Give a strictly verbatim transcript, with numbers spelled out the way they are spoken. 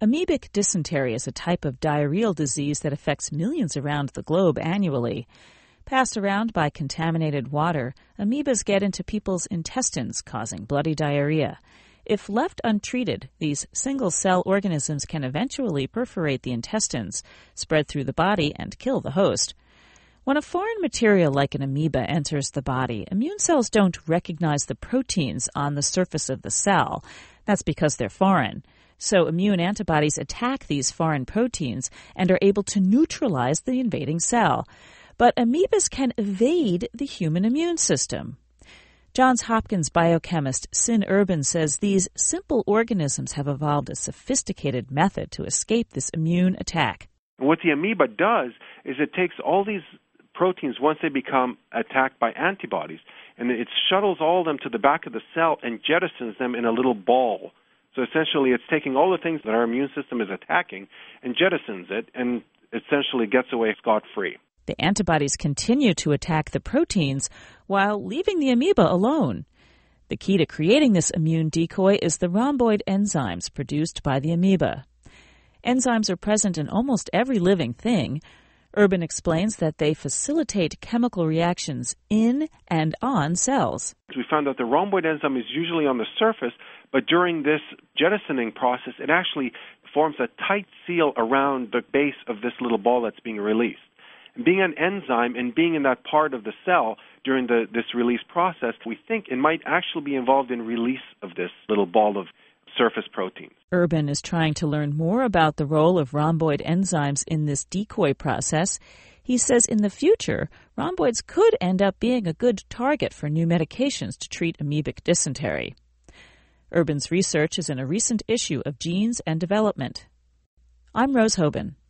Amoebic dysentery is a type of diarrheal disease that affects millions around the globe annually. Passed around by contaminated water, amoebas get into people's intestines, causing bloody diarrhea. If left untreated, these single-cell organisms can eventually perforate the intestines, spread through the body, and kill the host. When a foreign material like an amoeba enters the body, immune cells don't recognize the proteins on the surface of the cell. That's because they're foreign. So immune antibodies attack these foreign proteins and are able to neutralize the invading cell. But amoebas can evade the human immune system. Johns Hopkins biochemist Sin Urban says these simple organisms have evolved a sophisticated method to escape this immune attack. What the amoeba does is it takes all these proteins once they become attacked by antibodies, and it shuttles all of them to the back of the cell and jettisons them in a little ball. So essentially it's taking all the things that our immune system is attacking and jettisons it and essentially gets away scot-free. The antibodies continue to attack the proteins while leaving the amoeba alone. The key to creating this immune decoy is the rhomboid enzymes produced by the amoeba. Enzymes are present in almost every living thing. Urban explains that they facilitate chemical reactions in and on cells. We found that the rhomboid enzyme is usually on the surface, but during this jettisoning process, it actually forms a tight seal around the base of this little ball that's being released. And being an enzyme and being in that part of the cell during the, this release process, we think it might actually be involved in release of this little ball of surface proteins. Urban is trying to learn more about the role of rhomboid enzymes in this decoy process. He says in the future, rhomboids could end up being a good target for new medications to treat amoebic dysentery. Urban's research is in a recent issue of Genes and Development. I'm Rose Hoban.